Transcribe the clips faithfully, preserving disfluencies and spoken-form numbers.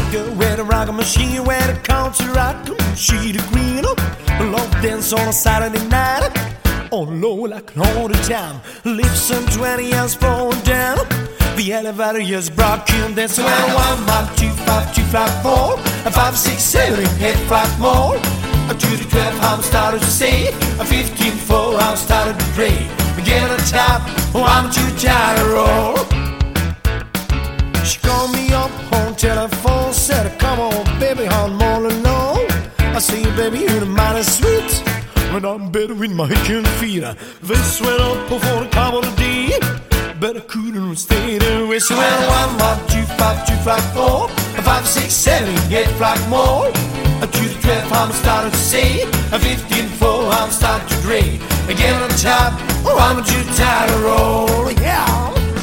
Go where the rock machine, where the country rock, she the green, love dance on a Saturday night. On low like all the time, listen twenty years forward down. The elevator is broken, that's when one, one, two, five, two, five, four, five, six, seven, eight, five more. To the twelve, I'm started to say, fifteen, four, I'm started to pray. Get on top, oh, I'm too tired to roll. She called me up on telephone, said, come on, baby, I'm all alone. I say, baby, you're the mighty sweet, but I'm better with my hiking feet. This went up before the come of the day, but I couldn't stay there. So when one, one, two, five, two, five, four, five, six, seven, eight, five more. To the twelve, I'm starting to say, fifteen, four, I'm starting to drink. Again on top, oh, I'm too tired to roll, yeah.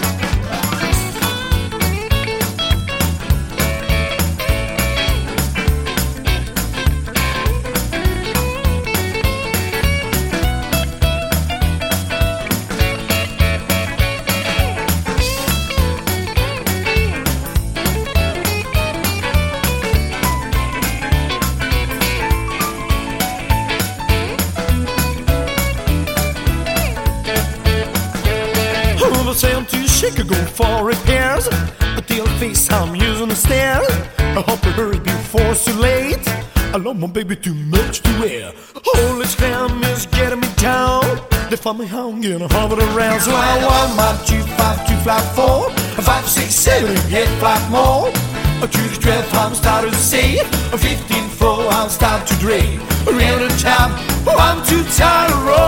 Sent to Chicago for repairs. A deal face, I'm using the stairs. I hope to hurry before it's too late. I love my baby too much to wear. Holy scram is getting me down. They find me hanging a hover around. So I want my two, five, two, five, four, five, six, seven, eight, five more. To the twelve, I'm starting to say, fifteen, four, I'm starting to drink. Around the top, oh, I'm too tired to roll.